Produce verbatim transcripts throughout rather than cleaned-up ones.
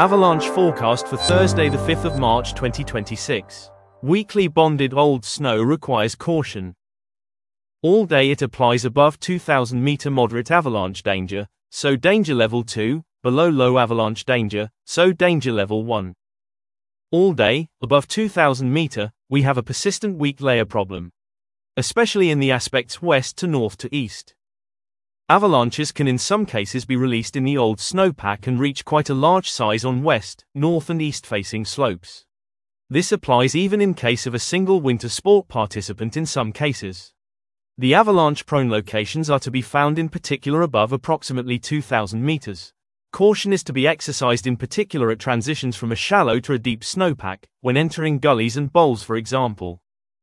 Avalanche forecast for Thursday the fifth of March twenty twenty-six. Weakly bonded old snow requires caution. All day it applies above two thousand meter moderate avalanche danger, so danger level two, below low avalanche danger, so danger level one. All day, above two thousand meter, we have a persistent weak layer problem, especially in the aspects west to north to east. Avalanches can in some cases be released in the old snowpack and reach quite a large size on west, north and east facing slopes. This applies even in case of a single winter sport participant in some cases. The avalanche-prone locations are to be found in particular above approximately two thousand meters. Caution is to be exercised in particular at transitions from a shallow to a deep snowpack, when entering gullies and bowls for example.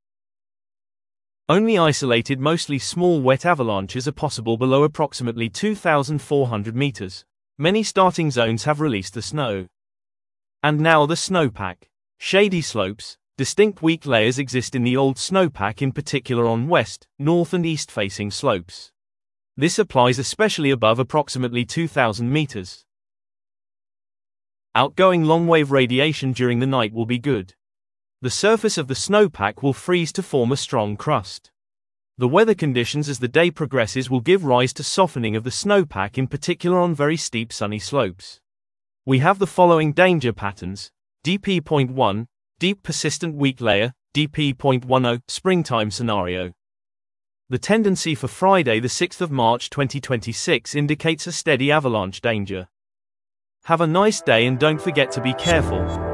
Only isolated mostly small wet avalanches are possible below approximately two thousand four hundred meters. Many starting zones have released the snow. And now the snowpack. Shady slopes, distinct weak layers exist in the old snowpack in particular on west, north and east facing slopes. This applies especially above approximately two thousand meters. Outgoing long-wave radiation during the night will be good. The surface of the snowpack will freeze to form a strong crust. The weather conditions as the day progresses will give rise to softening of the snowpack in particular on very steep sunny slopes. We have the following danger patterns: D P zero point one, deep persistent weak layer, D P zero point ten, springtime scenario. The tendency for Friday the sixth of March twenty twenty-six indicates a steady avalanche danger. Have a nice day and don't forget to be careful.